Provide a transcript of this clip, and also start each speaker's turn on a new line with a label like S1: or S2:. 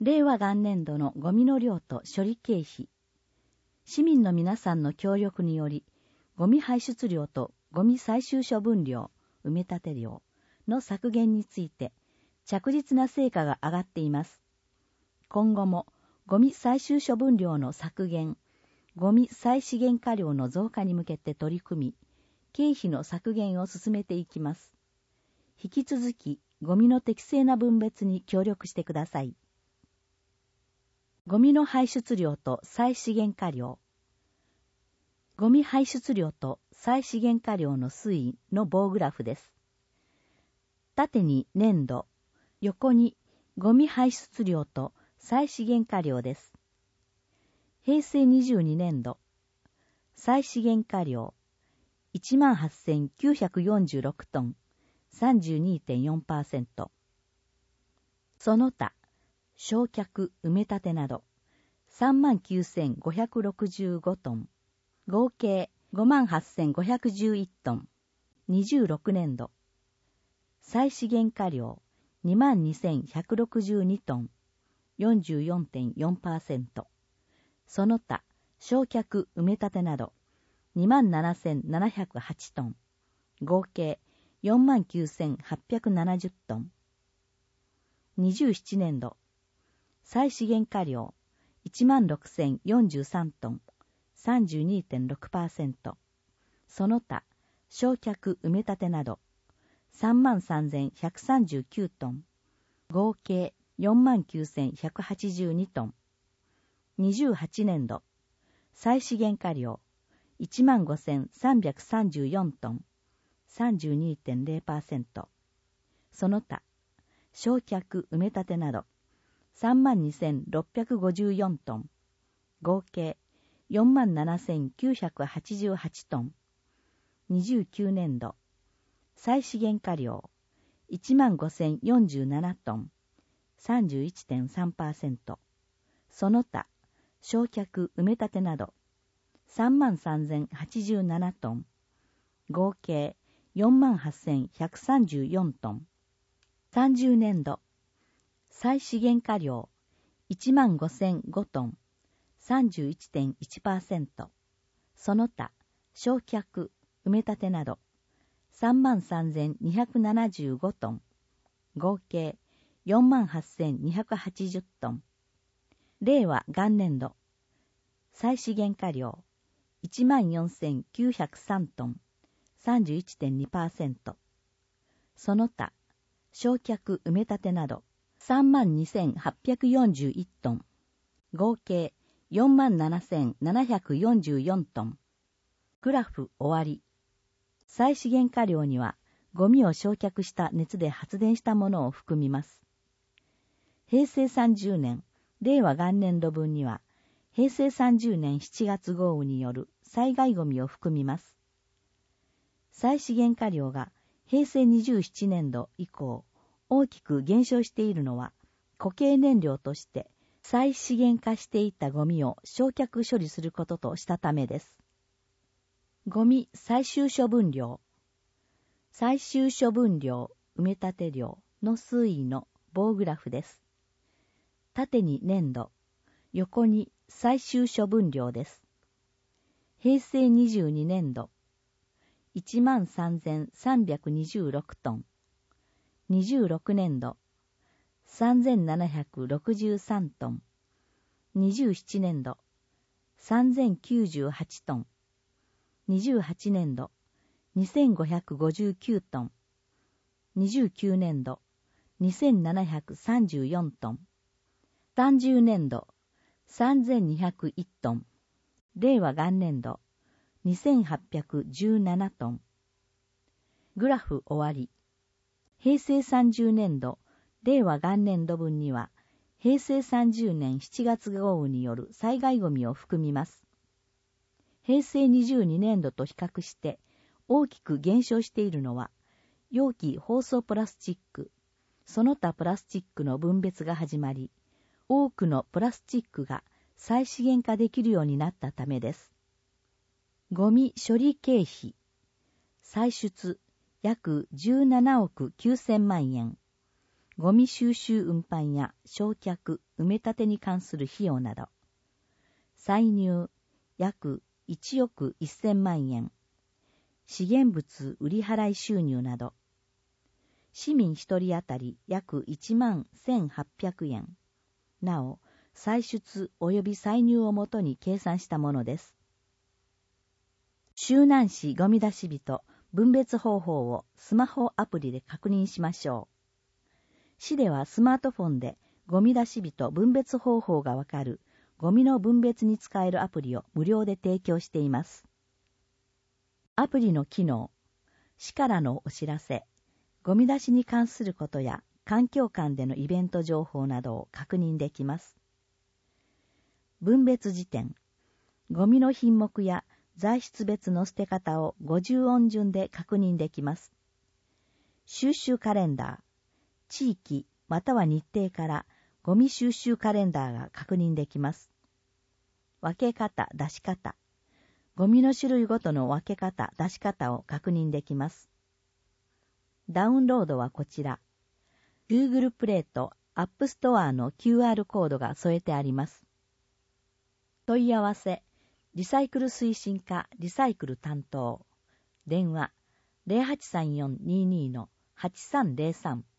S1: 令和元年度のゴミの量と処理経費。市民の皆さんの協力により、ゴミ排出量とゴミ最終処分量、埋め立て量の削減について、着実な成果が上がっています。今後も、ゴミ最終処分量の削減、ゴミ再資源化量の増加に向けて取り組み、経費の削減を進めていきます。引き続き、ゴミの適正な分別に協力してください。ゴミの排出量と再資源化量。ゴミ排出量と再資源化量の推移の棒グラフです。縦に年度、横にゴミ排出量と再資源化量です。平成22年度、再資源化量 18,946 トン、32.4%。その他、焼却、埋め立てなど、39,565 トン、合計 58,511 トン、26年度。再資源化量 22,162 トン、44.4%。その他、焼却、埋め立てなど、27,708 トン、合計 49,870 トン。27年度。再資源化量 16,043 トン、32.6%。その他、焼却、埋め立てなど、33,139 トン、合計 49,182 トン。28年度、再資源化量 15,334 トン、32.0%。その他、焼却、埋め立てなど、32,654 トン、合計 47,988 トン。29年度、再資源化量 15,047 トン、31.3%。その他、焼却、埋め立てなど、33,087 トン、合計 48,134 トン。30年度、再資源化量 15,005 トン、31.1%。その他、焼却、埋め立てなど、33,275 トン、合計 48,280 トン。令和元年度、再資源化量 14,903 トン、31.2%。その他、焼却、埋め立てなど、32,841 トン、合計 47,744 トン。グラフ終わり。再資源化量には、ゴミを焼却した熱で発電したものを含みます。平成30年、令和元年度分には、平成30年7月豪雨による災害ゴミを含みます。再資源化量が平成27年度以降、大きく減少しているのは、固形燃料として再資源化していたゴミを焼却処理することとしたためです。ゴミ最終処分量。最終処分量、埋め立て量の推移の棒グラフです。縦に年度、横に最終処分量です。平成22年度、13,326 トン。26年度、3,763 トン。27年度、3,098 トン。28年度、2,559 トン。29年度、2,734 トン。30年度、3,201 トン。令和元年度、2,817 トン。グラフ終わり。平成30年度、令和元年度分には、平成30年7月豪雨による災害ゴミを含みます。平成22年度と比較して大きく減少しているのは、容器包装プラスチック、その他プラスチックの分別が始まり、多くのプラスチックが再資源化できるようになったためです。ゴミ処理経費、歳出約17億9000万円、 ゴミ収集運搬や焼却、埋め立てに関する費用など、歳入約1億1000万円、資源物売払収入など、市民一人当たり約1万1800円、なお、歳出及び歳入をもとに計算したものです。周南市ゴミ出し人分別方法をスマホアプリで確認しましょう。市ではスマートフォンでゴミ出し人分別方法がわかるゴミの分別に使えるアプリを無料で提供しています。アプリの機能、市からのお知らせ、ゴミ出しに関することや環境間でのイベント情報などを確認できます。分別時点、ゴミの品目や材質別の捨て方を50音順で確認できます。収集カレンダー、地域または日程からゴミ収集カレンダーが確認できます。分け方、出し方、ゴミの種類ごとの分け方、出し方を確認できます。ダウンロードはこちら。Google プレイと App Store の QR コードが添えてあります。問い合わせ、リサイクル推進課リサイクル担当。電話、083422-8303